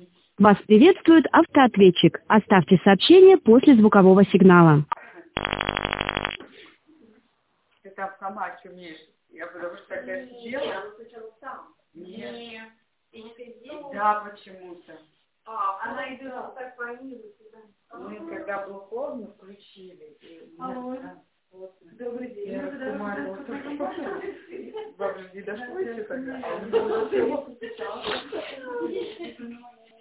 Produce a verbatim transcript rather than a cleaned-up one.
Вас приветствует автоответчик. Оставьте сообщение после звукового сигнала. Ты там сама умеешь. Я потому что тогда сидела. Я сначала сам. Нет. Нет. И не здесь? Да, почему-то. А, она идет вот так по низу. Мы когда был холодно, включили. Алло. Добрый день. Я раскумарила. Вам же не дошло еще тогда?